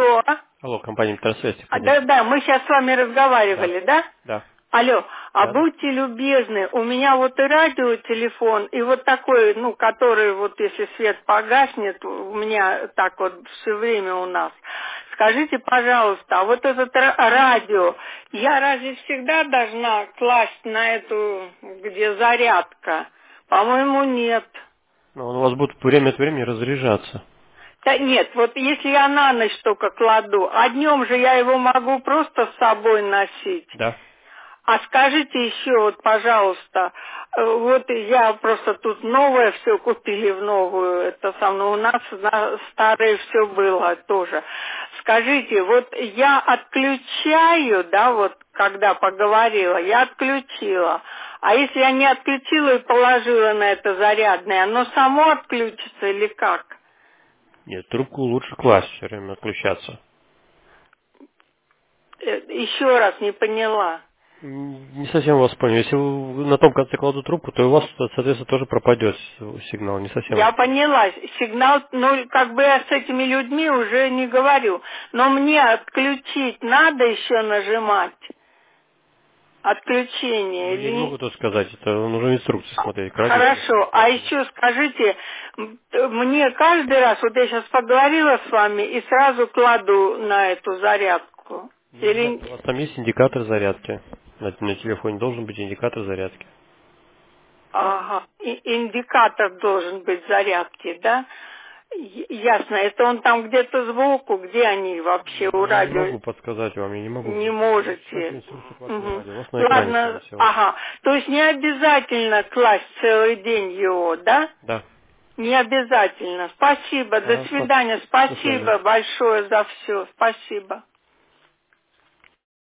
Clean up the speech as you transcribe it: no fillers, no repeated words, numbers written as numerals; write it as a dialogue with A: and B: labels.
A: Алло.
B: Алло, компания Интерсвязь.
A: Да, мы сейчас с вами разговаривали, да?
B: Да.
A: Алло, а
B: Да.
A: будьте любезны, у меня вот и радиотелефон, и вот такой, ну, который вот если свет погаснет, у меня так вот все время у нас. Скажите, пожалуйста, а вот этот радио, я разве всегда должна класть на эту, где зарядка? По-моему, нет.
B: Но он у вас будет время от времени разряжаться.
A: Да нет, вот если я на ночь только кладу, а днем же я его могу просто с собой носить.
B: Да.
A: А скажите еще, вот, пожалуйста, вот я просто тут новое все купили в новую, это самое, у нас старое все было тоже. Скажите, вот я отключаю, да, вот когда поговорила, я отключила. А если я не отключила и положила на это зарядное, оно само отключится или как?
B: Нет, трубку лучше класть, все время отключаться.
A: Еще раз не поняла.
B: Не совсем вас понял. Если вы на том конце кладу трубку, то у вас, соответственно, тоже пропадет сигнал. Не совсем
A: Я
B: вас понял.
A: поняла. Сигнал, ну, как бы я с этими людьми уже не говорю. Но мне отключить надо еще нажимать. Отключение
B: Ну, я
A: или
B: не
A: не?
B: могу тут сказать. Это нужно инструкции смотреть. К
A: Хорошо. А еще скажите, мне каждый раз, вот я сейчас поговорила с вами и сразу кладу на эту зарядку.
B: Не
A: Или...
B: обязательно. У вас там есть индикатор зарядки. На телефоне должен быть индикатор зарядки.
A: Ага. Индикатор должен быть зарядки, да? Ясно. Это он там где-то сбоку, где они вообще у
B: Я не
A: радио?
B: могу подсказать вам, я не могу.
A: Не
B: Читайте
A: можете.
B: инструкцию к вашему
A: Мгм.
B: радио. У вас на экране, скорее
A: Ладно,
B: всего.
A: ага. То есть не обязательно класть целый день его, да?
B: Да.
A: Не обязательно. Спасибо. До
B: Ага,
A: свидания.
B: до свидания.
A: Спасибо большое за все. Спасибо.